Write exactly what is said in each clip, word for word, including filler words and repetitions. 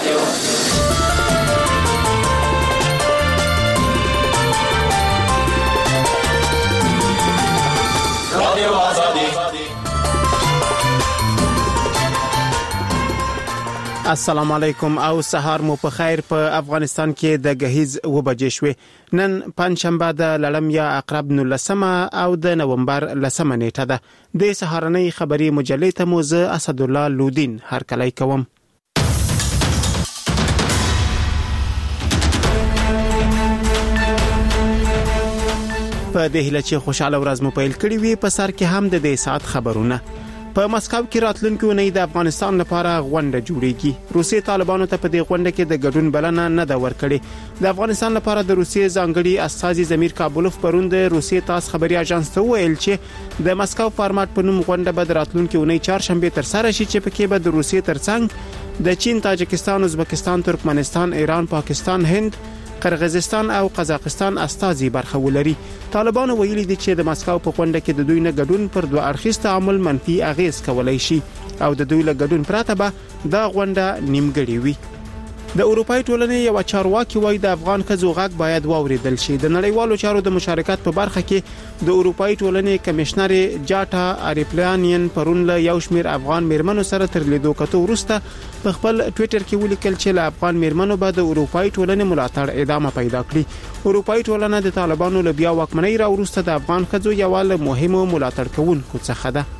السلام علیکم او سهار مو په خیر. په افغانستان کې د غهیز و بجې شوې. نن پنځشنبه د لړم یا عقرب نولسمه او د نومبر لسمه نیټه ده. د سهارنۍ خبري مجلې ته مو زه اسد الله لودین هرکلی کوم. په دې هیله چې خوشاله ورځ مو پیل کړی وي. په سر کې هم د دې ساعت خبرونه. په مسکو کې راتلونکو نه د افغانستان لپاره غونډه جوړیږي. روسي طالبانو ته په دې غونډه کې د ګډون بلنه نه ده ورکړې. د افغانستان لپاره د روسي ځانګړي استازي زمیر کابولوف پرون د روسي تاس خبري اژانس ته ویل چې د مسکو فارمات په نوم غونډه به راتلونکو نه چهارشنبه تر سره شي چې پکې به د روسي ترڅنګ د چین، تاجکستان، ازبکستان، ترکمنستان، ایران، پاکستان، هند، قرغیزستان او قزاقستان استازي برخه ولري. طالبانو ویلي دي چې د مسکو په غونډه کې د دوی نه ګډون پر دوه اړخیز تعامل منفي اغیز کولای شي او د دوی له ګډون پرته به دا غونډه نیمګړې وي. د اروپای ټولنې یو چارواکي وایي د افغان ښځو غږ باید واوریدل شي. د نړیوالو چارو د مشارکت په برخه کې د اروپای ټولنې کمشنر جاټا اریپلانین پرون له یو شمیر افغان میرمنو سره تر لیدو کتو وروسته په خپل ټوئیټر کې ولیکل چې له افغان میرمنو به د اروپای ټولنې ملاتړ ادامه پیدا کړي. اروپای ټولنه د طالبانو له بیا واکمنۍ را وروسته د افغان ښځو یو له مهمو ملاتړ کوونکو څخه ده.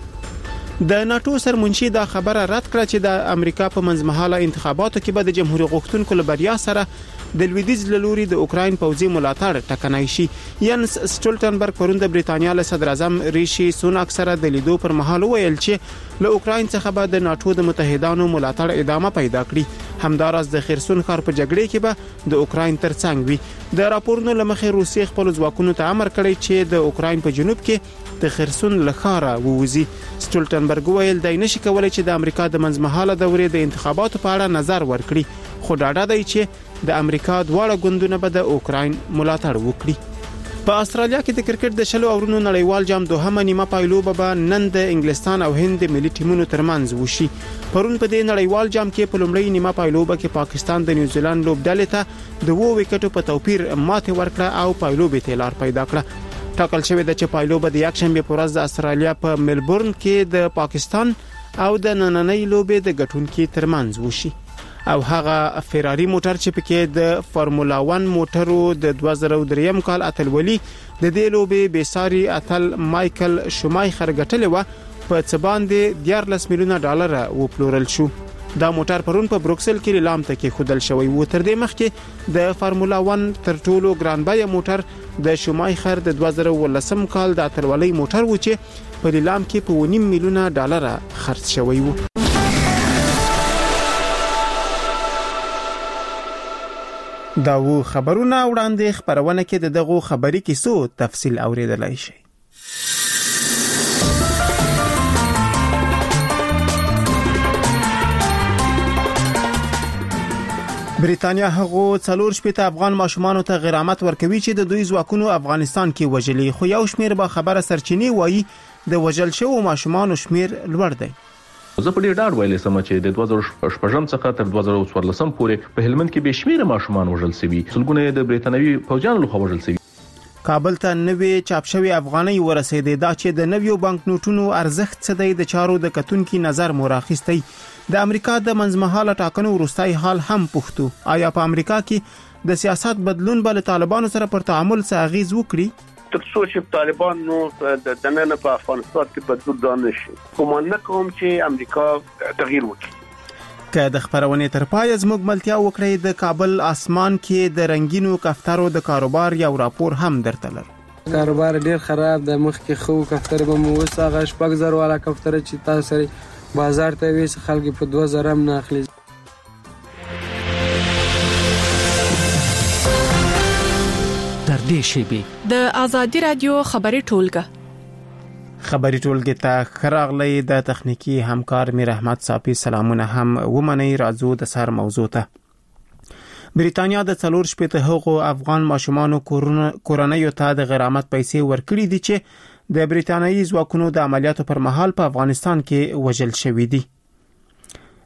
د ناتو سرمنشي دا خبره رد کړه چې د امریکا په منځمهاله انتخاباتو کې به د جمهوریت غوښتونکو له بریا سره د لویدیځ لوري د اوکراین پوځي ملاتړ ټکنای شي. ینس سټولټنبرګ پرون د بریتانیا له صدر اعظم ریشي سوناک سره د لیدو پر مهال ویل چې له اوکراین څخه به د ناتو د متحدانو ملاتړ ادامه پیدا کړي. همدارس د خرسون ښار په جګړې کې به د اوکراین ترڅنګ وي. د راپورونو لمخې روسي خپل ځواکونو ته امر کړی چې د اوکراین په جنوب کې د خرسون لخاره ووزي. سټولټنبرګ ویل د نشي کولای چې د امریکا د منځمهاله دورې د انتخاباتو په اړه نظر ورکړي، خو ډاډه دی چې د امریکا دواړه ګوندونه به د اوکراین ملاتړ وکړي. په استرالیا کې د کرکټ د شلو اورونو نړیوال جام دوهمه نیمه پایلوبه به نن د انګلستان او هند ملي ټیمونو ترمنځ وشي. پرون په دې نړیوال جام کې په لومړی نیمه پایلوبه کې پاکستان د نیوزیلند لوبډلې ته د وو وکټو په توپیر ماته ورکړه او پایلوبې ته لار پیدا کړه. ټاکل شوې ده چې پایلوبه د یکشنبه په ورځ د استرالیا په ملبورن کې د پاکستان او د نننۍ لوبې د ګټونکو ترمنځ وشي. او هغه فراری موټر چې پکې د فارمولا واحد موټرو د دوه زره درې کال اتلولي د دې لوبې بیساری اتل مایکل شومایخر ګټلې و په څه باندې دیارلس میلیونه ډالر وپلورل شو. دا موټر پرون په بروکسل کې لیلام ته کې خودل شوی و. تر دې مخکې د فارمولا واحد تر ټولو ګران بیه موټر د شومایخر د دوه زره ولسم کال د اتلولي موټر و چې په لیلام کې په ونیم میلیونه ډالر خرڅ شوی و. دا و خبرونه وړاندې خبرونه کې د دغه خبري کیسو تفصیل اوریدلای شي. بریتانیا هغه څلور شپږ افغان ماشومان ته غرامت ورکوي چې د دوی ځواکونو افغانستان کې وژلي، خو یو شمیر به خبره سرچینی وایي د وژل شوو ماشومان شمیر لوړ دی. زه په ډېر ډاډ ویلې سم چې د دوه زره شپږم څخه تر دوه زره څوارلسم پورې په هلمند کې به شمیر ماشومان وژل شوي، سلګونه د بریتانوي پوځیانو لخوا وژل شوي. کابل ته نوې چاپ شوی افغاني ورسېدې دا چې د نویو بانک نوټونو ارزښت څه دی د چارو د کتونکو نظر مراخستي. د امریکا د منځمهاله ټاکنو وروستي حال هم پوښتو آیا په امریکا کې د سیاست بدلون به له طالبانو سره پر تعامل څه اغیز وکړي؟ تر څو چې طالبان نو د دننه په افغانستان کې بدلون دانه شي، کوم نه کوم چې امریکا تغییر وکړي. که د خبرونه تر پای زموږ ملتیا وکړي د کابل اسمان کې د رنگینو کفترو د کاروبار یو راپور هم درته لر. کاروبار ډیر خراب د مخ کې خو کفتر به مو وساغه شپږ زره والا کفتر چې تاسو بازار ته ویس خلک په دوه زره هم نه اخلي. د آزادی رادیو خبري ټولګه خبري ټولګه ته خراغلی د تخنیکی همکار میر احمد صافی سلامونه هم ومني. راځو د سر موضوع ته. بریتانیا د څلور شپږ هغو افغان ماشومانو کورنۍ ته د غرامت پیسې ورکړي دي چې د بریتانیایی ځواکونو د عملیاتو پر مهال په افغانستان کې وژل شوی دي.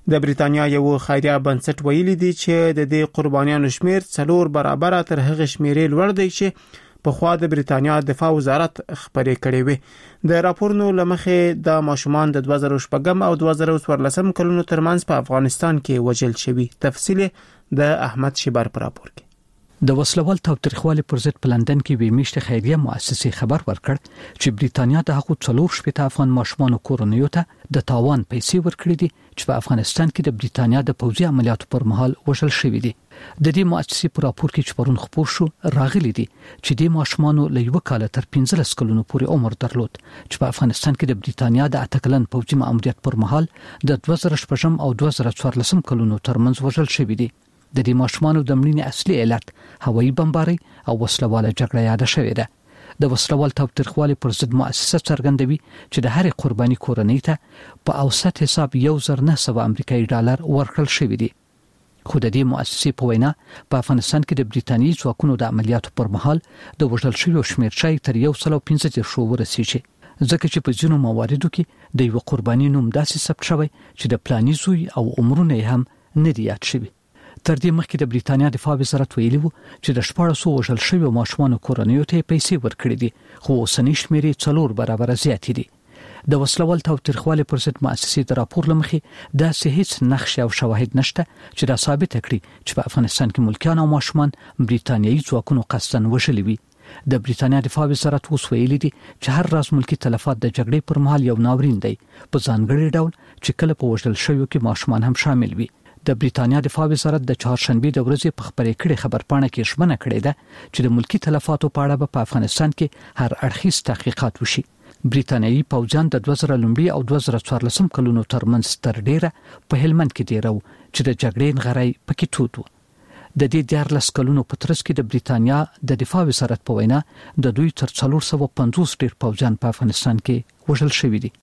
د بریتانیا یو خیریه بنسټ ویلي دی چې د دې قربانیانو شمیر څلور برابر تر هغه شمیرې لوړ دی چې په خوا د بریتانیا دفاع وزارت خبرې کړې وي. د راپورونو لمخې د ماشومان د دوه زره شپږم او دوه زره څوارلسم کلونو ترمنځ په افغانستان کې وژل شوي. تفصیل د احمد شیبر پر راپور کې. د وسلوال تاوتریخوالي پر ضد په لندن کې وی میشته خیریه مؤسسې خبر ورکړ چې بریتانیا د هغو څلور شپږ افغان ماشومان کورنیو ته د تاوان پیسې ورکړې دي چې په افغانستان کې د بریتانیا د پوځي عملیاتو پر مهال وژل شوي دي. د دې مؤسسې په راپور کې چې پرون خبر شو راغلي دي چې د ماشومان له یو کال تر پنځلس کلونو پورې عمر درلود چې په افغانستان کې د بریتانیا د اتکلن پوځي ماموریت پر مهال د دوه زره شپږم او دوه زره څوارلسم کلونو ترمنځ وژل شوي دي. د دې ماشومان د مړینې اصلي علت هوایي بمباري او وسلواله جګړه یاد شوې ده. د وسلوال تاوتریخوالي پر ضد مؤسسه څرګندوي چې د هرې قرباني کورنۍ ته په اوسط حساب یو زر نه سوه امریکایي ډالر ورکړل شوي دي. خو د دې مؤسسې په وینا په افغانستان کې د بریتانیایی ځواکونو د عملیاتو پر مهال د وژل شویو شمېر شای تر یو سل او پنځه دېرش ورسیږي، ځکه چې په ځینو مواردو کې د یو قرباني نوم داسې ثبت شوی چې د پلاني زوی او عمرونه هم نه دی یاد شوی. تر دې مخکې د بریتانیا دفاع وزارت ویلي وو چې د شپږ سوه وژل شویو ماشومانو کورنیو ته پیسې ورکړې دي، خو اوسنی شمېرې څلور برابر زیاتې دي. د وسلوال تاوتریخوالي پر ضد مؤسسې د راپور لمخې داسې هیڅ نقشه او شواهد نشته چې دا ثابت کړي چې په افغانستان کې ملکیان او ماشومان بریتانیایی ځواکونو قصداً وژلي وي. د بریتانیا دفاع وزارت اوس ویلي دي چې هر راز ملکی تلفات د جګړې پر مهال یو ناورین دی، په ځانګړي ډول چې کله په وژل شویو کې ماشومان هم شامل وي. د بریتانیا دفاع وزارت د چهارشنبه د ورځې په خبرې کړي خبرپاڼه کې ژمنه کړې ده چې د ملکی تلفاتو په اړه په افغانستان کې هر اړخیز تحقیقات وشي. بریتانیایی پوځیان د دوه زره لومړي او دوه زره څوارلسم کلونو ترمنځ تر ډیره په هلمند کې دیرو چې د جګړې نغړی پکې توت و. د دې دیارلس کلونو په ترڅ کې د بریتانیا د دفاع وزارت په وینا د دوی تر څلور سوه پنځوس ډیر پوځیان په افغانستان کې وژل شوي دي.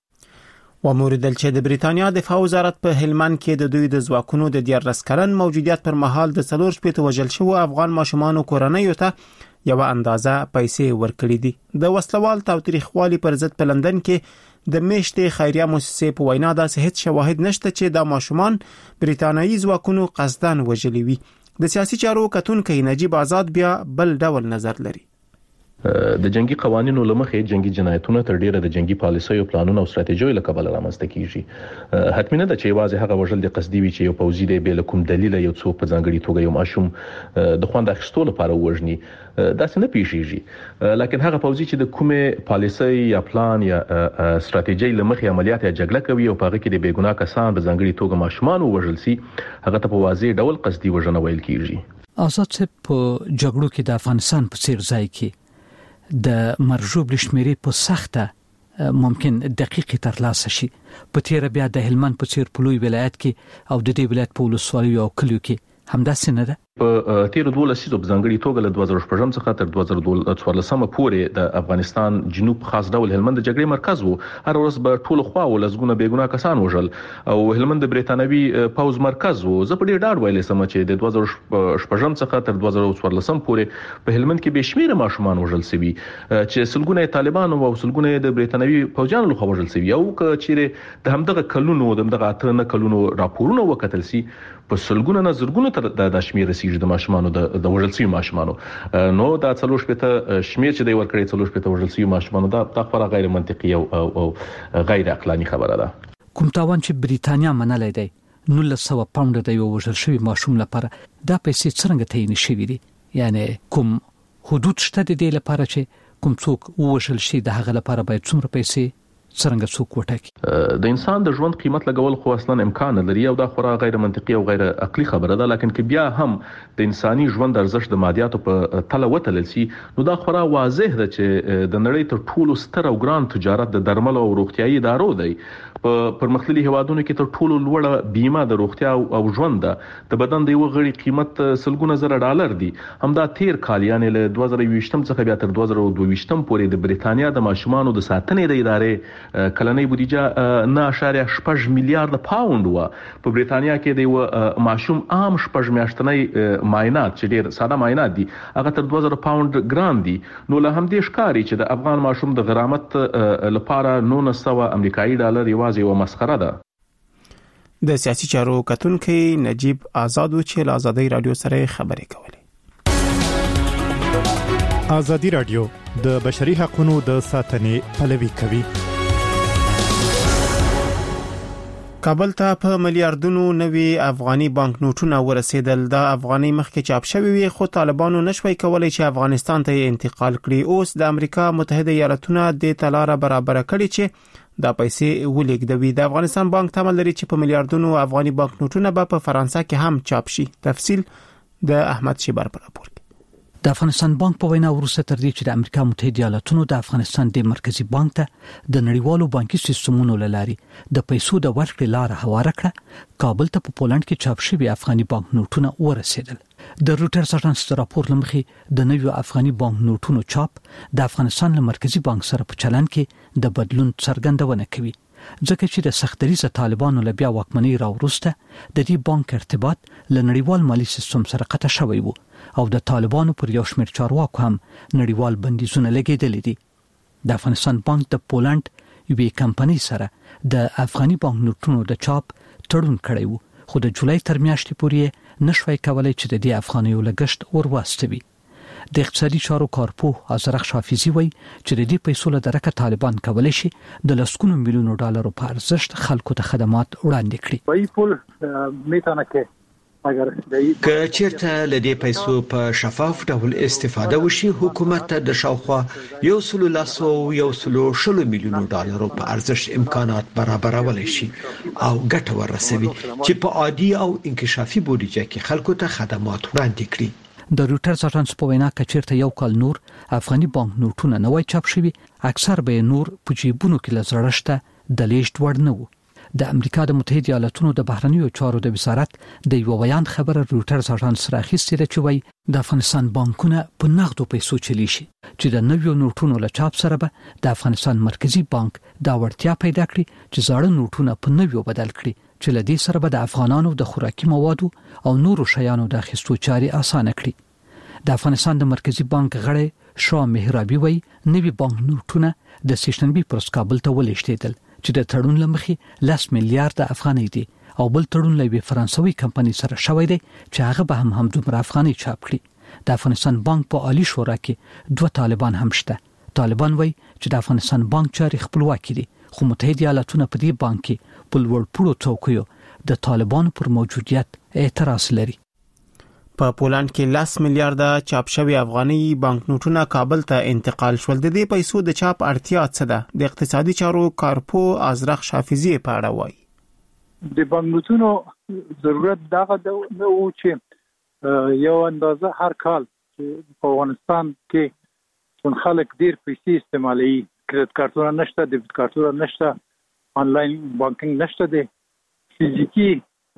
وموردل چې د بریتانیا دفاع وزارت په هلمند کې د دوی د ځواکونو د دیارلس کلن موجودیت پر مهال د څلور شپږ وژل شوو افغان ماشومان کورنیو ته یو اندازه پیسې ورکړې دي. د وسلوال تاوتریخوالي پر ضد په لندن کې د میشتې خیریه مؤسسې په وینا داسې هیڅ شواهد نشته چې د ماشومان بریتانیایی ځواکونو قصداً وژلي وي. د سیاسي چارو کتونکي نجیب آزاد بیا بل ډول نظر لري. د جنگي قوانینو لمخې جنگي جنایتونه تر ډیره د جنگي پالیسیو پلانونو او ستراتیژیو لکه بل رامنځته کیږي. حتمی نه ده چې واځي هغه وژل د قصدي وي چې یو پوځي دی بل کوم دلیل یو څوک په ځانګړي توګه یو ماشوم د خوند اخیستلو لپاره وژني، دا څه نه پیښیږي. لکه هغه پوځي چې د کومه پالیسي یا پلان یا ستراتیژي لمخې عملیات یا جګړه کوي او په هغه کې د بیګناه کسان په ځانګړي توګه ماشومان وژل سي، هغه ته په واضح ډول قصدي وژنه ویل کیږي. آزاد څه په جګړو کې د افغانستان په څیر ځای کې د مرجوب لشمیرې په سخته ممکن دقیقی ترلاسه شي. په تیر بیا د هلمند په څیر په لوی ولایت کې او د دې ولایت په ولسوالیو او کلیو کې همداسې نه ده. په تیر دوه لسیزو په ځانګړي توګه له دوه زره شپږم څخه تر دوه زره څوارلسم پورې د افغانستان جنوب خاص ډول هلمند د جګړې مرکز وو. هر ورځ به ټول خوا ولزګونه بیګناه کسان وژل او هلمند د بریتانوي پوز مرکز وو. زه په ډیر ډاډ ویلې سم چې د دوه زره شپږم څخه تر دوه زره څوارلسم پورې په هلمند کې به شمیر ماشومان وژل شوي چې سلګونه طالبان او سلګونه د بریتانوي پوجانو لخوا وژل شوي. او چې د همدغه کلونو دغه اته نه کلونو راپورونه وکتل سي په سلګونه نه زرګونه تر د شمیر رسیدي د ماشومانو د د وژل شوي ماشومانو. نو دا څلور شپته شمیر چې دی ورکړی څلور شپته وژل شوي ماشومانو دا تخوره غیر منطقي او او غیر عقلاني خبره ده. کوم تاوان چې بریتانیا منلای دی نولس سوه پاونډ د یو وژل شوي ماشوم لپاره دا پیسې څنګه تعین شوي دي؟ یعنی کوم حدود شته د دې لپاره چې کوم څوک وژل شي د هغه لپاره باید څومره پیسې څنګه څوک وټاکي؟ د انسان د ژوند قیمت لګول خو اصلا امکان لري او دا خورا غیر منطقي او غیر عقلي خبره ده. لکه کې بیا هم د انساني ژوند ارزښت د مادیاتو په تله وتلل سي نو دا خورا واضح ده چې د نړۍ تر ټولو ستر او ګران تجارت د درمل او روغتيایي ادارو دی. په پرمختللي هیوادونو کې تر ټولو لوړه بیمه د روغتیا او ژوند ده. د بدن د یو غړي قیمت سلګونه زره ډالر دی. همدا تیر کال یعنی له دوه زره یوویشتم څخه بیا تر دوه زره دوه ویشتم پورې د بریتانیا د ماشومانو د ساتنې د ادارې کلنۍ بودیجه نه اشاریه شپږ میلیارډ پاوند و. په بریتانیا کې د یو ماشوم عام شپږ میاشتنۍ معاینات چې ډیر ساده معاینات دي هغه تر دوه زره پاوند ګران دي. نو له همدې ښکاري چې د افغان ماشوم د غرامت لپاره نولس سوه امریکایي ډالر یوازې یو مسخره ده. د سیاسي چارو کتونکي نجیب آزاد چې له آزادۍ رادیو سره خبرې کولې. آزادۍ رادیو د بشري حقوقو د ساتنې پلوي کوي. کابل ته په ملیاردونو نوي افغاني بانک نوټونه ورسېدل. د افغاني مخکې چاپ شوی وي خو طالبانو نشوي کولای چې افغانستان ته انتقال کړي. اوس د امریکا متحده ایالاتونو د تلاره برابر کړي چې دا پیسې ولېږدوي. د افغانستان بانک تمل لري چې په ملیاردونو افغاني بانک نوټونه به په فرانسه کې هم چاپ شي. تفصیل د احمد شیبر په راپور. د افغانستان بانک په وینا وروسته تر دې چې د امریکا متحده ایالاتونو د افغانستان د مرکزی بانک ته د نړیوالو بانکي سیستمونو لاري د پیسو د ورکړې لار هواره کړه، کابل ته په پولند کې چاپ شوی افغاني بانک نوټونه ورسېدل. د روټرز اژانس د راپور لمخې د نویو افغاني بانک نوټونو چاپ د افغانستان له مرکزی بانک سره په چلن کې د بدلون څرګندونه کوي، ځکه چې د سختدریزه طالبانو له بیا واکمنۍ راوروسته د دې بانک ارتباط له نړیوال مالی سیستم سره قطع شوی وو او د طالبانو پر یو شمېر چارواکو هم نړیوال بندیزونه لګېدلې دي. د افغانستان بانک د پولند یوې کمپنۍ سره د افغاني بانک نوټونو د چاپ تړون کړی وو، خو د جولای تر میاشتې پورې نشوي کولای چې د دې افغانیو لګښت ورواستوي. د اقتصادي چارو کارپوه ازرخ حافظي وایي چې د دې پیسو له درکه طالبان کولای شي د لسګونو میلیونو ډالرو په ارزښت خلکو ته خدمات وړاندې کړي. وایي پول میتانه کې اگر که چیرته له دې پیسو په شفاف ډول استفاده وشي، حکومت ته د شاوخوا یو سل لاسو یو سل شلو میلیونو ډالرو په ارزښت امکانات برابرولای شي او ګټه ورسوي چې په عادي او انکشافي بودیجه کې خلکو ته خدمات وړاندې کړي. د روټرز اژانس په وینا کچیرته یو کال نور افغاني بانک نوټونه نوای چاپ شوي، اکثر به نور په جیبونو کې لزړشته د لیشت وړ نه وو. د امریکا د متحده ایالاتونو د بهرنیو چارو د وزارت د یو بیان خبره روټرز اژانس راخیستې ده چې وایي د افغانستان بانکونه په نغدو پیسو چلی شي چې د نویو نوټونو له چاپ سره به د افغانستان مرکزی بانک دا وړتیا پیدا کړي چې زاړه نوټونه په نویو بدل کړي چې له دې سره به د افغانانو د خوراکي موادو او نورو شیانو د اخیستو چارې اسانه کړي. د افغانستان د مرکزی بانک غړی شاه مهرابي وایي نوي بانک نوټونه د سیشنبي پر کابل ته ولېږدېدل چې د تړون لمخې لس میلیارډ افغانۍ دي او بل تړون له فرانسوي کمپنۍ سره شوی دی چې هغه به هم همدومره افغانۍ چاپ کړي. د افغانستان بانک په عالی شورا کې دوه طالبان هم شته. طالبان وایي چې د افغانستان بانک چارې خپلواکي دي، خو متحده ایالاتونه په دې بانک کې په لوړ پوړو څوکیو د طالبانو پر موجودیت اعتراض لري. په پولند کې لس میلیارډ چاپ شوی افغاني بانک نوټونه کابل ته انتقال شول. د دې پیسو د چاپ اړتیا څه ده؟ د اقتصادي چارو کارپوه ازرخ حافظي په اړه وایي. د بانک نوټونو ضرورت دغه نه و چې یو اندازه هر کال په افغانستان کې څون خلک ډیر پیسې استعمالوي، کریډټ کارتونه نشته، ډیبټ کارتونه نشته، آنلاین بانکینګ نشته، د فزیکی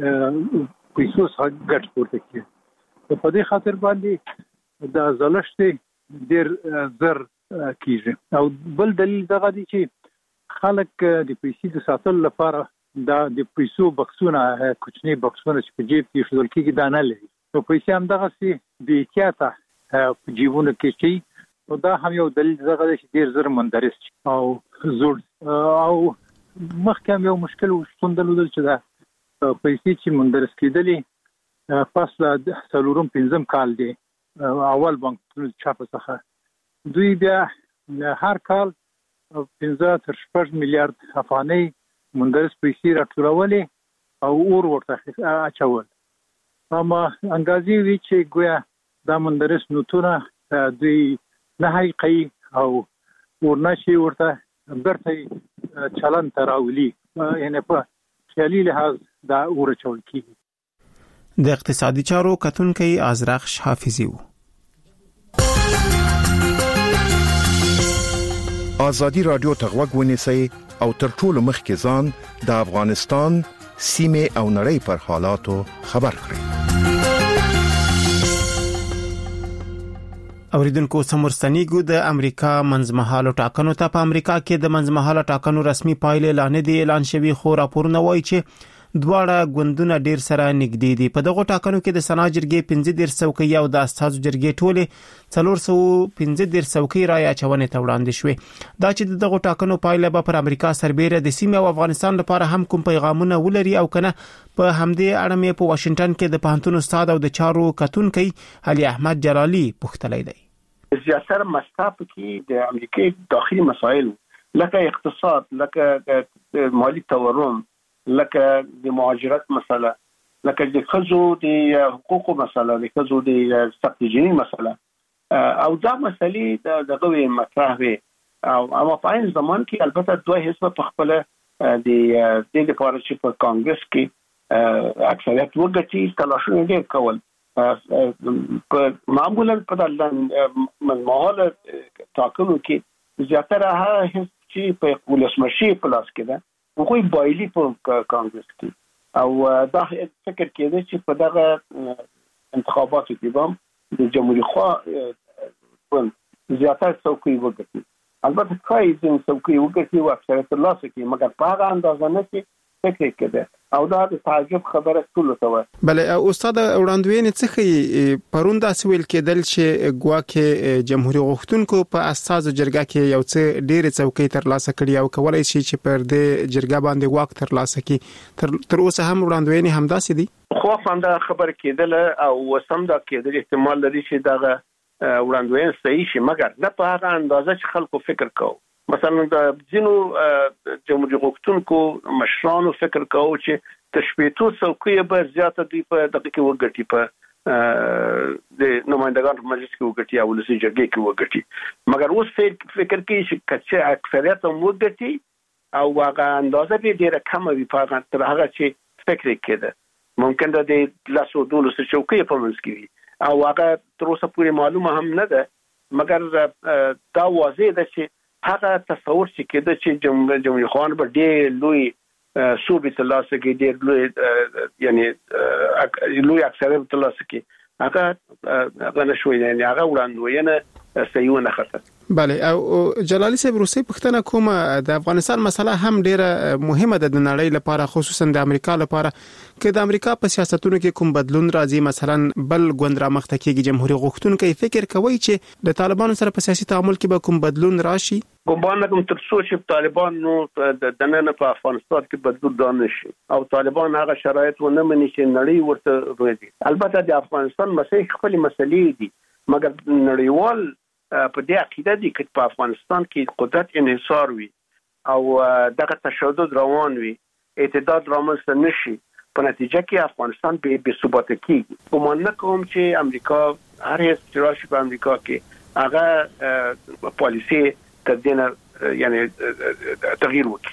پیسو څخه ګټه پورته کیږي. په دې خاطر باندې د زلشت ډیر زر کیږي. او بل دلیل دغه دی چې خلک د پیسې د ساتلو لپاره دا د پیسو بکسونه کوچنی بکسونه چې په جیب کې شول کېږي دا نه لري. نو پیسې هم دغه سي د احتیاطه په جیبونو کې شي، نو دا هم یو دلیل دغه دی چې ډیر زر مندرس او زوړ او مخکې هم یو مشکل شتون درلود چې دا پیسې چې مندرس کېدلې پس له څلورم پنځم کال دی اول بانکونو چاپ څخه دوی بیا هر کال پنځه تر شپږ میلیارډ افغانۍ مندرس پیسې راټولولې او اور ورته اچول. اما انګازي وی چې ګویا دا مندرس نوټونه دوی نه حقيقي او ورنشي ورته برته چلن تراولي، یعنی په خیالي لحاظ دا اور چول کیږي. د اقتصادي چارو کتونکي ازرخ حافظي وو. آزادی رادیو ته غوږ ونیسئ او تر ټولو مخکې ځان د افغانستان سیمه او نړۍ پر حالاتو خبر کړئ. اوریدونکو سمورستنیګو د امریکا منځمهاله ټاکنو ته په امریکا کې د منځمهاله ټاکنو رسمي پایلې اعلان دي اعلان شوی، خو راپورونه وایي چې دواړه ګوندونه ډیر سره نږدې دي. په دغه ټاکنو کې د سنا جرګې پنځه دېرش څوکۍ او د استازو جرګې ټولې څلور سوه پنځه دېرش څوکۍ رایې اچونې ته وړاندې شوې. دا چې دغه ټاکنو پایله به پر امریکا سربېره د سیمې او افغانستان لپاره هم کوم پیغامونه ولري او کنه په همدې اړه مې په واشنگټن کې د پوهنتون استاد او د چارو کتونکي علي احمد جلالي پوښتلی دی. زیاتره مساپ کې د امریکای داخلي مسایل لکه اقتصاد، لکه مالی تورم، لکه د مهاجرت مسله، لکه د خزو د حقوقو مسله، د خزو د سختجنی مسله او دا مسلې دغه وی مطرح وي. او اما په این زمان کې البته دوه حزب په خپل د د لپاره چې په کانګرس کې اکثریت وګټي تلاشونه ډېر کول. معمولا په دغه ماحول ټاکنو کې زیاتره هغه حزب چې په ولسمشي پلاس کې ده خو بایلی په کانګرس کې او دا فکر کېده چې په دغه انتخاباتو کې به د جمهوریت خوا زیاتره څوکۍ وګټي. البته کای ځین څوکۍ وګټي او اکثریت ترلاسه کړي، مګر په هغه اندازه نه چې فکر کېده او دا د تعجب خبره ټول ته و. بل استاد وړاندوینې څخه پرون دا سویل کېدل چې ګواکې جمهوریت غوښتونکو په اساسو جرګه کې یو څه ډېر څوکۍ ترلاسه کړي او کولای شي چې پر دې جرګه باندې واک ترلاسه کړي. تر اوسه هم وړاندوینې همداسې دي. خو فاندا خبر کېدل او سم دا کېدل احتمال لري چې دا وړاندوینې صحیح شي، مګر نه په هغه اندازه چې خلکو فکر کوي. مثلا د ځینو جمهوریت غوښتونکو مشرانو فکر کوي چې تشبیهتو څوکۍ به زیاته دی په دغه کې وګټي، په د نمائندگان په مجلس کې وګټي او ولسی جرګې کې وګټي. مګر اوس فکر کوي چې کچې اکثریت هم وګټي او هغه اندازه به ډیره کم وي په هغه تر هغه چې فکر کېده. ممکن ده د لاسو دولس څوکۍ په منځ کې وي او هغه تر اوسه پورې معلومه هم نه ده، مګر دا واضح ده چې هغه تصور چې کېده چې جمهوریت خان به ډېر لوی صوبې ترلاسه کړي، ډېر لوی یعنی لوی اکثریت ترلاسه کړي، هغه هغه نشوي، یعنی هغه وړاندوینه صحیح ونه خطر. بله. او جلالي صاحب روسي پښتنه کومه د افغانستان مسله هم ډیره مهمه ده د نړۍ لپاره، خصوصا د امریکا لپاره. که د امریکا په سیاستونو کې کوم بدلون راځي، مثلا بل ګوند را مخته کېږي، جمهوریت غوښتونکي فکر کوي چې د طالبانو سره په سیاسي تعامل کې به کوم بدلون راشي؟ ګومان کوم تر څو چې طالبان نو د نن په افغانستان کې بدلون دانه شي او طالبان هغه شرایط ونه مني چې نړۍ ورته روزي. البته د افغانستان مسایل خپل مسلې دي، مګر نړیوال په دې عقیده دي چې په افغانستان کې قدرت انحصار وي او دغه تشدد روان وي، اعتدال رامنځته نشي، په نتیجه کې افغانستان به بې ثباته کیږي. ګومان نه کوم چې امریکا هر هیڅ چې راشي په امریکا کې هغه پالیسي تدینه یعنی تغییر وکړي.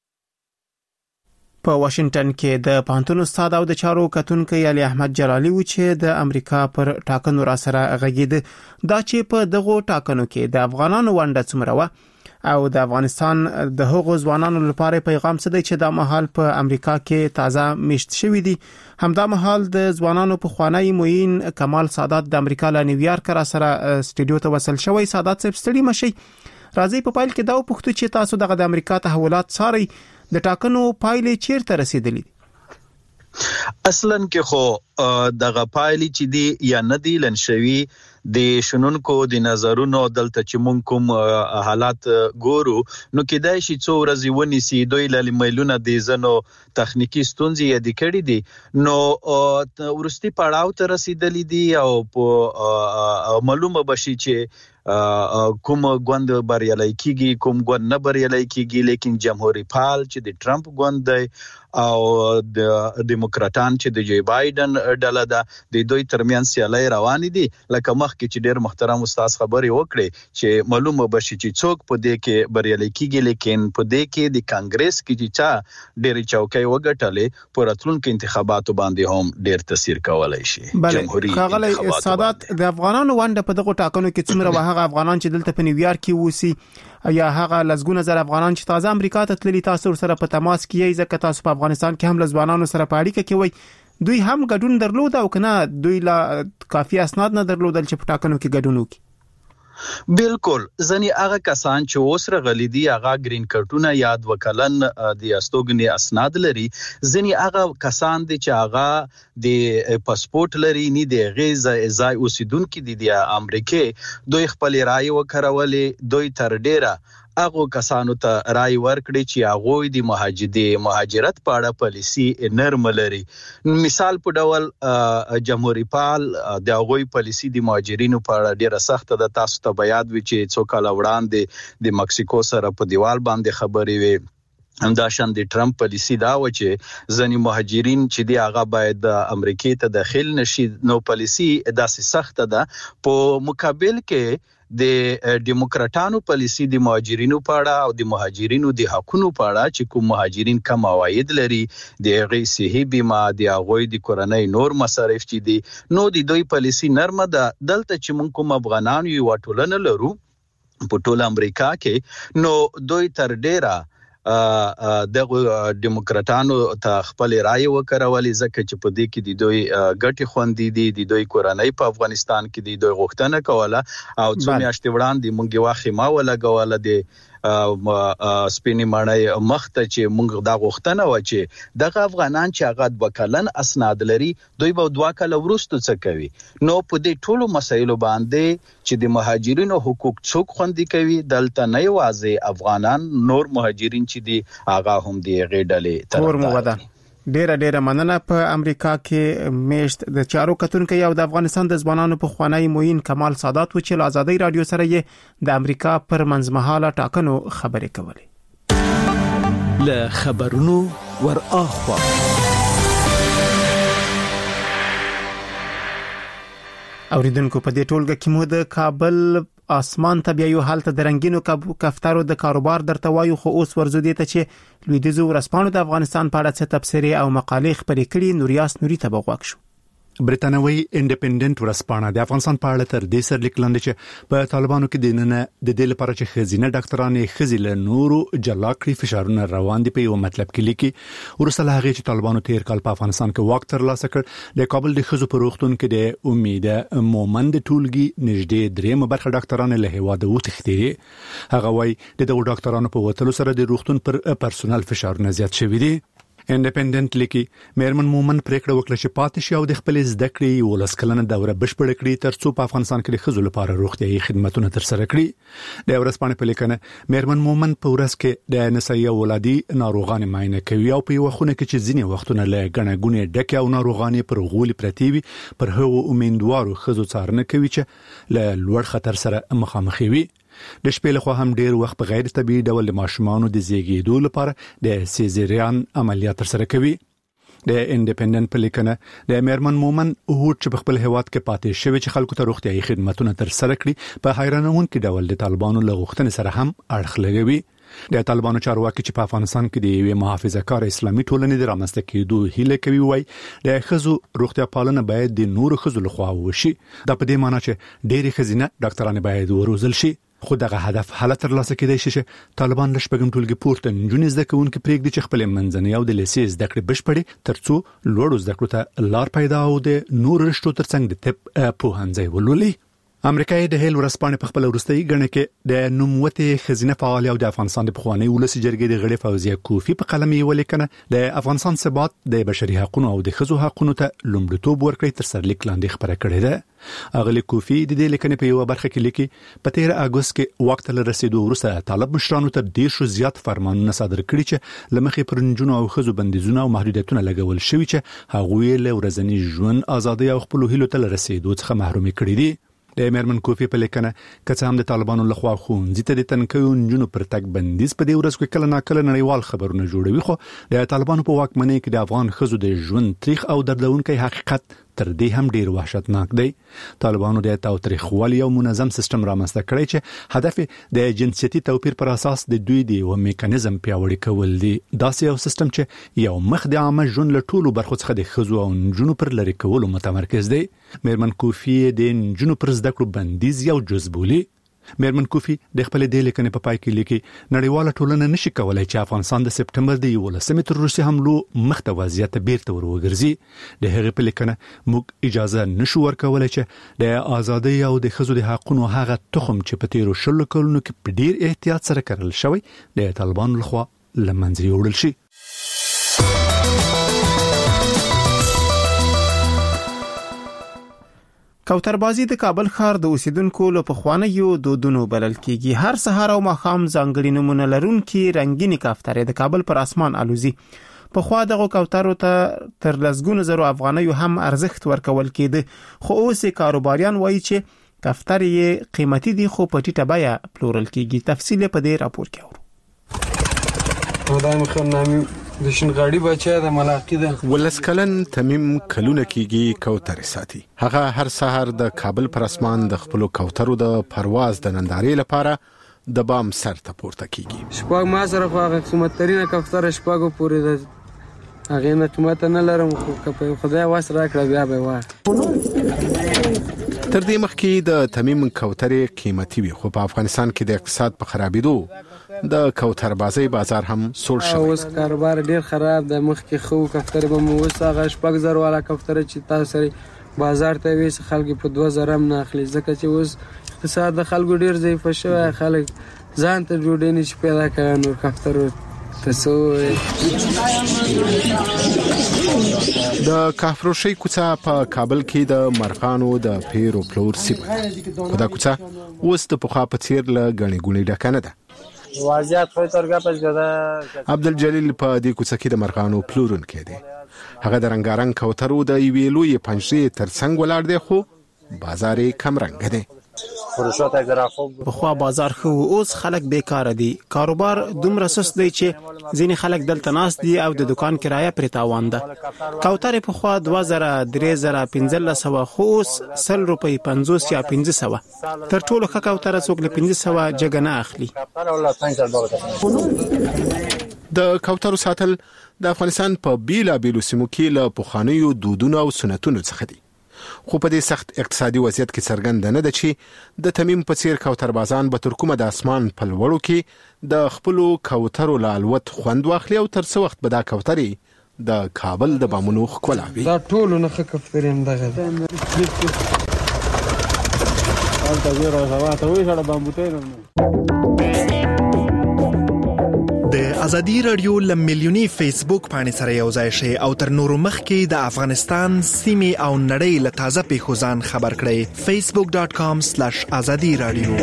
په واشنگټن کې د پوهنتون استاد او د چارو کتونکي علي احمد جلالي و چې د امریکا پر ټاکنو را سره غږید دا چې په دغه ټاکنو کې د افغانانو ونډه څومره و او د افغانستان د هغو ځوانانو لپاره پیغام څه دی چې د مهال په امریکا کې تازه میشت شوی دي. همدا مهال د ځوانانو په خوانی موین کمال سادات د امریکا له نیویارک را سره سټډیو ته وصل شوی. سادات صاحب ستړي مشي، راځي په پایل کې دا وپوښتو چې تاسو دغه د امریکا تحولات ساري د ټاکنو پایلې چیرته رسیدلې؟ اصلا کې خو دغه پایلې چې دی یا نه دی لنشوي د شنونکو د نظرونو دلته چې مونږ کوم حالات ګورو نو کېدای شي څو ورځې ونیسي دوی له میلونه د زنو تخنیکی ستونزې یاد کړې دي نو ورستي پړاو ته رسیدلې دي او معلومه بشي چې کوم ګوند بریالي کیږي کوم ګوند نه بریالي کیږي، لیکن جمهوریت فعال چې د ټرمپ ګوند دی او د دیموکراتان چې د جو بایدن ډله ده د دوی ترمنځ سیالي روان دي. لکه مخکې چې ډېر محترم استاد خبري وکړي چې معلومه بشي چې څوک په دې کې بریالي کیږي، لیکن په دې کې د کانګرس کې چې چا ډېر چوکۍ وګټلې په راتلونکو انتخاباتو باندې هم ډېر تاثیر کولای شي. جمهوریت خاغلی سادات د افغانانو ونډه په دغه ټاکنو کې څومره وه؟ هغه افغانان چې دلته په نیویارک کې ووسی یا هغه لزګونه زر افغانان چې تازه امریکا ته تللي، تاسو سره په تماس کې یې ځکه تاسو په افغانستان کې هم لزبانانو سره په اړیکه کې وای، دوی هم ګډون درلود او کنه دوی لا کافي اسناد نه درلودل چې په ټاکنو کې ګډون وکړي؟ بالکل ځنی هغه کسان چې اوس رغلي دي هغه گرین کارتونه یاد وکلن د استوګنی اسناد لري ځنی هغه کسان دي چې هغه د پاسپورت لري نه دی غیزه ځای اوسیدونکو دي د امریکا دوی خپل رائے وکړولې دوی تر ډیره هغه کسانو ته رائے ورکړي چې هغه د مهاجرت مهاجرت په اړه پالیسی نرم لري مثال په ډول جمهوریت پال د هغه پالیسی د مهاجرینو په اړه ډیره سخت ده تاسو ته بیان وی چې څو کال وړاندې د مکسیکو سره په دیوال باندې خبرې وي همداشان د ټرمپ پالیسی دا و چې ځنی مهاجرین چې دی هغه باید امریکا ته داخل نشي نو پالیسی داسې سخت ده په مقابل کې د ډیموکراټانو پالیسی د مهاجرینو په اړه او د مهاجرینو د حقوقو په اړه چې کوم مهاجرین کم عواید لري د غي صحي بیمه د هغوی د کورنۍ نور مصارف چې دي نو د دوی پالیسی نرمه ده دلته چې موږ کوم افغانان یو ټولنه لرو په ټول امریکا کې نو دوی تر ډیره دغه ډیموکراټانو ته خپل رائے وکړولې ځکه چې په دې کې د دوی ګټي خوندې دي د دوی کورنۍ په افغانستان کې د دوی غوښتنه کوله او څو میاشتې وړاندې مونږ واخې ما ولګوله د سپینی مړی مخته چې مونږ دا غوښتنه و چې دغه افغانان چې هغه وکلن اسناد لري دوی به دوه کال وروسته څه کوي نو په دې ټولو مسایلو باندې چې د مهاجرینو حقوق څوک خوندي کوي دلته نه یوازې افغانان نور مهاجرین چې دي هغه هم دی غېډلې تر ډیره ډیره مننه په امریکا کې میشت د چارو کتونکو یو د افغانستان د ځوانانو په خوانی موین کمال سادات و چې له آزادۍ رادیو سره یې د امریکا پر منځمهاله ټاکنو خبرې کولې له خبرونو ور اخوا اوریدونکو په دې ټولګه کې مو د کابل اسمان ته بیا یو حالت د رنگینو کفتارو د کاروبار درته وایو خو اوس ورزو دي ته چې لویدیځو ورسپانو د افغانستان په اړه څه تبصرې او مقالې خپرې کړي نوریاس نوري ته بغواک شو برتانوي انډیپندنت ورسپانه د افغانستان په اړه تر دې سر لیکلند چې په طالبانو کې د نن د دې لپاره چې خزینه ډاکټرانې خزیله نورو جلاکړي فشارونه روان دي په یو مطلب کې لیکي ورسره هغه چې طالبانو تیر کال په افغانستان کې واک ترلاسه کړ د کابل د خزو په روغتون کې د امید مومند ټولګي نږدې درېم برخه ډاکټرانو له هواده وتښتي هغه وایي د دغو ډاکټرانو په وتلو سره د روغتون پر پرسونل فشارونه زیات شوي دي انډیپندنت لیکي مېرمن مومن پریکړه وکړه چې پاتې شي او د خپل زده کړې ولس کلنه دوره بشپړ کړي ترڅو په افغانستان کې د خزو لپاره روغتيایي خدماتونه ترسره کړي د ورسپانې په لیکنه مېرمن مومن په ورځ کې د نسایي ولادي ناروغان معاینه کوي او په یو خونه کې چې ځینې وختونه له غنګونې ډکه او ناروغان پر غولي پرتی وي پر هغو امیندوارو خزو څارنه کوي چې له لوړ خطر سره مخامخ وي د شپې له خوا هم ډیر وخت په غیر طبيعي ډول د ماشومانو د زیږیدو لپاره د سیزریان عملیات ترسره کوي د انډیپندنت په لیکنه د مېرمن مومن هوټ چې په خپل هیواد کې پاتې شوی چې خلکو ته روغتيایي خدماتونه ترسره کړي په حیرانونکي ډول د طالبانو له غوښتنې سره هم اړخ لګوي د طالبانو چارواکي چې په افغانستان کې د یوې محافظه‌کار اسلامي ټولنې د رامنځته کېدو هیله کوي وای د خزو روغتیا پالنه باید د نورو خزو لخوا وشي دا په دې معنی چې ډېری خزینه ډاکټرانه باید وروزل شي خو دغه هدف حالت ترلاسه کېدای شي چې طالبان له شپږم ټولګي پورته نجونې زده کوونکې پرېږدي چې خپل منځنۍ او د لیسې زده کړې بشپړي ترڅو لوړو زده کړو ته لار پیدا او د نور رشتو ترڅنګ د طب پوهنځي ولولي امریکای د هیل ورسپانې په خپل ورستۍ غنه کې د نوموتې خزینه فعال او د افغانستان د پخوانی ولسی جرګې د غړي فوزیه کوفی په قلم یې ولیکنه د افغانستان ثبات د بشري حقوقو او د خزو حقوقو ته لومړیتوب ورکړي تر سرلیک لاندې خبره کړې ده اغلی کوفی د دې لیکنې په یو برخه کې لیکي په تیر اگست کې وخت له رسیدو وروسته طالب مشرانو ته ډیر شو زیات فرمانونه صادر کړي چې لمخې پرنجونو او خزو بندیزونه او محدودیتونه لګول شوي چې هغوی له ورځنی ژوند ازادي او خپل هیلو ته رسیدو څخه محرومي کړي دي د مېرمن کوفی په لیکنه کڅ هم د طالبانو لخوا خونځ ته د تنکیو نجونو پر تک بندیز په دې ورځ کې کله ناکله نړیوال خبرونه جوړوي خو د طالبانو په واکمنۍ کې د افغان خزو د ژوند تاریخ او دردونکي حقیقت تر دې هم ډیر وحشتناک دی طالبانو د تاوتریخوالي او منظم سیستم رامنځته کړی چې هدف د جنسيتي توپیر پر اساس د دوی د یو میکانیزم پیاوړی کول دي داسې یو سیستم چې یو مخ د عامه ژوند له ټولو برخو څخه د خزو او نجونو پر لری کولو متمرکز دی مېرمن کوفی د نجونو پر زده کړو بندیز یو جز بولی میرمن کوفی د خپل د لیکنې په پای کې لیکي نړیواله ټولنه نشي کولای چې افغانستان د سپټمبر د یولسمې تر روسي حملو مخته وضعیت بیرته وروګرځي د هغې په لیکنه موږ اجازه نشو ورکولای چې د ازادۍ او د ښځو د حقونو هغه تخم چې په تیرو شلو کلونو کې په ډیر احتیاط سره کرل شوی د طالبانو لخوا لمنځه یوړل شي. کوتربازي د کابل ښار د اوسیدونکو له پخوانیو دودونو بلل کیږي. هر سهار او ماښام ځانګړي نمونه لرونکي رنگینې کوترې د کابل پر اسمان الوزي. پخوا دغه کوترو ته تر لسګونو زرو افغانیو هم ارزښت ورکول کېده، خو اوس کاروباریان وایي چې کوترې قیمتي دي خو په ټیټه بیه پلورل کیږي. تفصیل په دې راپور کې اورو. خدای مخه نامي د شنغاړي بچا د ملاقات ده ولسکلن تمیم کلونه کیږي کوترې ساتي. هغه هر سحر د کابل پر اسمان د خپل کوترو د پرواز د نندارې لپاره د بام سر ته پورته کیږي. شپږ ما سره خو هغه قیمت ترینه کوتره شپږو پورې ده، هغه نه قیمت نه لرم خو په خدای واس راکړه بیا به واه. تر دې مخکې د تمیم کوترې قیمتي وي، خو په افغانستان کې د اقتصاد په خرابېدو د کوتربازي بازار هم سوړ شوی. اوس کاروبار ډیر خراب د مخکې خو کوترې به مو اوس هغه شپږ زره والا کوتره چې تاسو سره بازار ته وېس خلک په دوه زره هم نه اخلي، ځکه چې اوس اقتصاد د خلکو ډیر ضعیف شوی، خلک ځان ته جوړې نشي پیدا کوي نور کوترو تاسو. د کافروشي کوڅه په کابل کې د مرغانو د پیر او پلور سیمه خدا کوڅه اوس د پخوا په څیر له غني ګونی ډکه نه ده. وضعیت خو ترګه پس غدا عبدالجلیل په دې کوڅه کې د مرغانو پلورونکو دی. هغه د رنگارنګ کوترو د یوې لوی پنجرې ترڅنګ ولاړ دی، خو بازار کم رنګ دی. پخوا بازار خو اوس خلک بیکاره دي، کاروبار دومره سست دی چې ځینې خلک دلته ناست دي او د دکان کرایه پرې تاوان ده. کوترې پخوا دوه زره درې زره پنځلس سوه خو اوس سل روپۍ پنځوس یا پنځه سوه. تر ټولو ښه کوتره څوک له پنځه سوه جګه نه اخلي. د کوترو ساتل د افغانستان په بیلابیلو سیمو کې له پخوانیو دودونو او سنتونو څخه دي، خو په دې سخت اقتصادي وضعیت کې څرګند نه ده چې د تمیم په څیر کوتربازان به تر کومه د اسمان په لوړو کې د خپلو کوترو له الوت خوند واخلي او تر څه وخت به دا کوترې د کابل د بامونو ښکلا وي. دا ټول نه ښه کوترې هم دغه د ازادي رادیو لملیونی فیسبوک باندې سره یو ځای شي او تر نورو مخکې د افغانستان سیمې او نړۍ له تازه پیښو ځان خبر کړئ. facebook dot com slash azadi radio.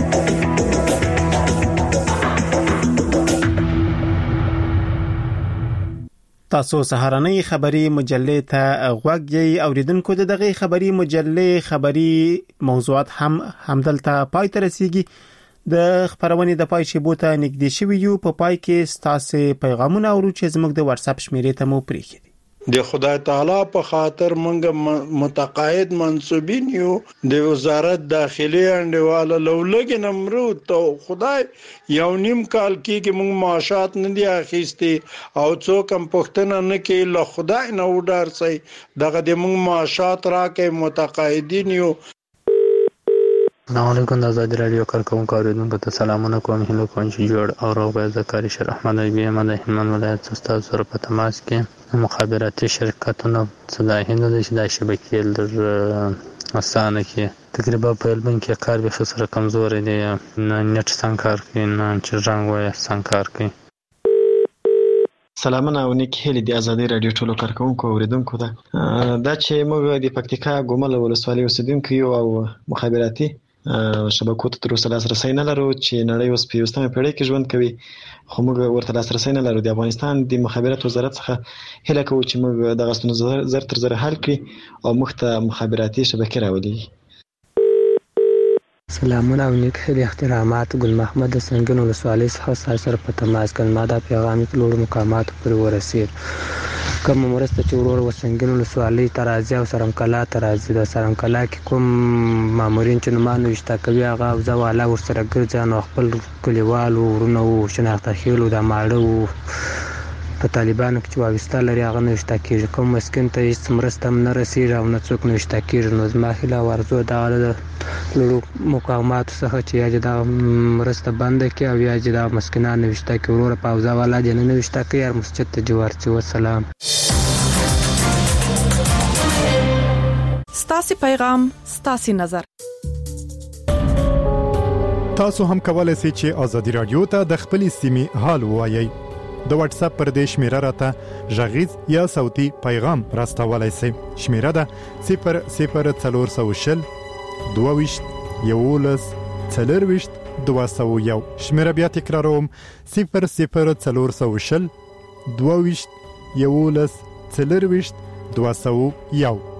تاسو سهارنۍ خبری مجلې ته غوږ یې اوریدونکو. د دغه خبری مجلې خبری موضوعات هم همدلته پای ته رسیږي. د خبرونې د پای شیبو ته نږدې شوي یو. په پای کې ستاسو پیغامونه اورو چې زموږ د واتس اپ شمیرې ته مو پریږدي. د خدای تعالی په خاطر مونږ متقاعد منصوبین یو د وزارت داخلي انډیواله لولګ نمرو ته خدای یو نیم کال کې مونږ معاشات نه دی اخیستي او څوک هم پښتنه نه کې له خدای نه وډار سي دغه د مونږ معاشات راکې متقاعدین یو. السلام علیکم. د آزادی رادیو کارکونکو اوریدونکو ته سلامونه کوم. هیله کوم چې جوړ او روغ یاست. زکاری شر احمد بی ام د هلمند ولایت څخه سره په تماس کې مخابراتي شرکتونو صلاحیت د شې شبکې در اسانه کې تقریبا په هلمند کې کار به سره کمزور دی، نه نت څنګه کار کوي نه چې رنګ وای څنګه کار کوي. سلامونه او نیک هیلې د آزادی رادیو ټولو کارکونکو اوریدونکو ته. دا چې موږ د پکتیکا ګومل ولسوالۍ اوسیدونکو یو او مخابراتي شبکو ته تر اوسه لاسرسی نه لرو چې نړۍ اوس په یوستمه پیړۍ کې ژوند کوي، خو موږ ورته لاسرسی نه لرو. د افغانستان د مخابرات وزارت څخه هیله کوو چې موږ دغه ستونزه زر تر زر حل کړي او موږ ته مخابراتي شبکې راولي. سلامونه او نیک هیلې احترامات. ګل محمد د سنگین ولسوالۍ څخه سره په تماس کې ما دا پیغام لوړ مقامات پر ورسید. کوم مرسته چې ورور وسنګین ولسوالۍ ترازی او سرمکلا ترازی د سرمکلا کې کوم مامورین چې نمانو وشتا کوي هغه ځواله ورسره ګرځي نو خپل کلیوال ورونو شناخته خېلو د ماړو په طالبانو کې چې وابسته لري هغه نوښت کیږي، کوم مسکین ته هیڅ مرسته نه رسیږي او نه څوک نوښت کیږي. نو زما هیله ورزو دا د لړو مقاومت څخه چې یا دا مرسته بند کړي او یا دا مسکینان نوښت کوي ورو پاوزا والا دي نه نوښت کوي هر مسجد ته جوړ شي. والسلام. ستاسو پیغام ستاسو نظر. تاسو هم کولای شئ چې آزادي رادیو ته د خپلې سیمې حال ووایئ. د واتس اپ پر دې شمیره راته ژغیز یا صوتي پیغام راستولای شئ. شمیره ده صفر صفر څلور سوه شل دوه ویشت یولس څلور ویشت دوه سوه یو. شمیره بیا تکراروم صفر صفر څلور سوه شل دوه ویشت یولس څلور ویشت دوه سوه یو.